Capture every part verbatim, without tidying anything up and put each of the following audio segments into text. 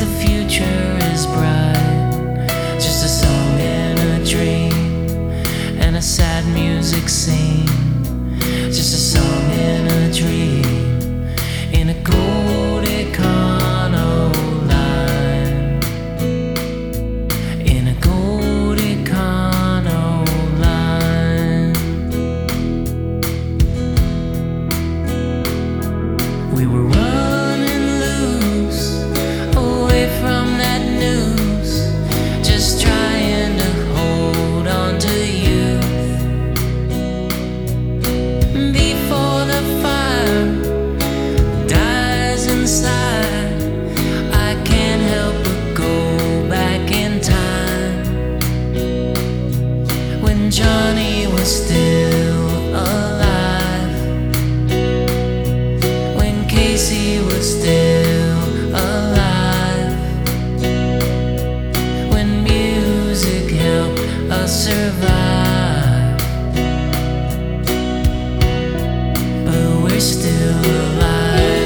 the future is bright, just a song in a dream, and a sad music scene. Just a song in a dream, in a gold Econoline, in a gold Econoline. We were running loose away from that news, just trying to hold on to you. Before the fire dies inside, I can't help but go back in time, when Johnny was still alive, when Casey was still alive, when music helped us survive, but we're still alive.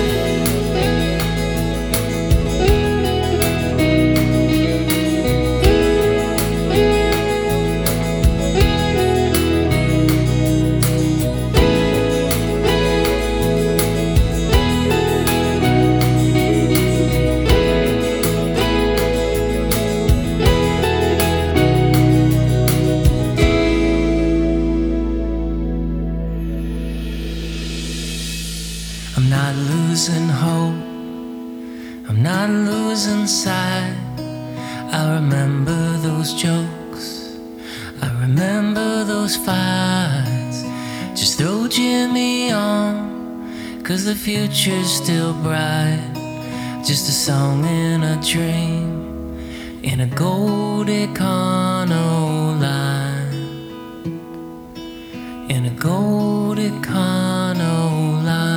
I'm not losing hope, I'm not losing sight. I remember those jokes, I remember those fights. Just throw Jimmy on, 'cause the future's still bright. Just a song in a dream, in a gold Econoline, in a gold Econoline.